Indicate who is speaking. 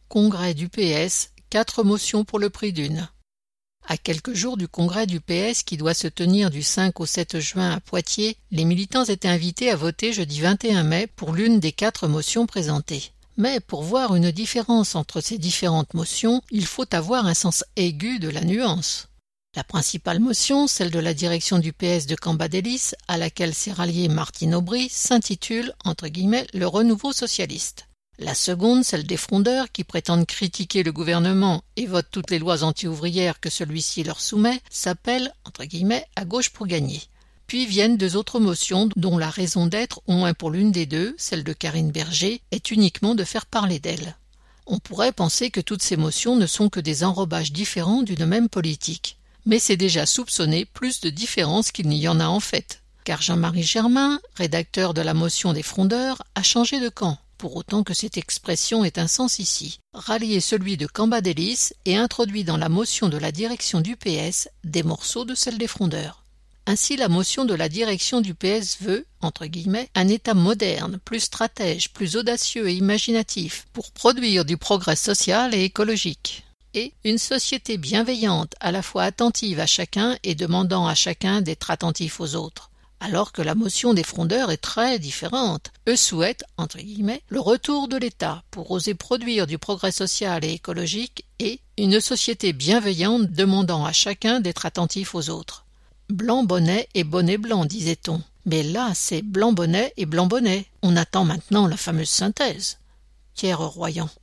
Speaker 1: Congrès du PS, 4 motions pour le prix d'une. À quelques jours du congrès du PS qui doit se tenir du 5 au 7 juin à Poitiers, les militants étaient invités à voter jeudi 21 mai pour l'une des 4 motions présentées. Mais pour voir une différence entre ces différentes motions, il faut avoir un sens aigu de la nuance. La principale motion, celle de la direction du PS de Cambadélis, à laquelle s'est rallié Martine Aubry, s'intitule « Le renouveau socialiste ». La seconde, celle des frondeurs qui prétendent critiquer le gouvernement et votent toutes les lois anti-ouvrières que celui-ci leur soumet, s'appelle « À gauche pour gagner ». Puis viennent 2 autres motions dont la raison d'être, au moins pour l'une des 2, celle de Karine Berger, est uniquement de faire parler d'elle. On pourrait penser que toutes ces motions ne sont que des enrobages différents d'une même politique. Mais c'est déjà soupçonner plus de différences qu'il n'y en a en fait. Car Jean-Marie Germain, rédacteur de la motion des frondeurs, a changé de camp. Pour autant que cette expression ait un sens ici, rallier celui de Cambadélis et introduit dans la motion de la direction du PS des morceaux de celle des frondeurs. Ainsi la motion de la direction du PS veut, entre guillemets, un État moderne, plus stratège, plus audacieux et imaginatif, pour produire du progrès social et écologique. Et une société bienveillante, à la fois attentive à chacun et demandant à chacun d'être attentif aux autres. Alors que la motion des frondeurs est très différente. Eux souhaitent, entre guillemets, le retour de l'État pour oser produire du progrès social et écologique et une société bienveillante demandant à chacun d'être attentif aux autres. Blanc bonnet et bonnet blanc, disait-on. Mais là, c'est blanc bonnet et blanc bonnet. On attend maintenant la fameuse synthèse. Pierre Royan.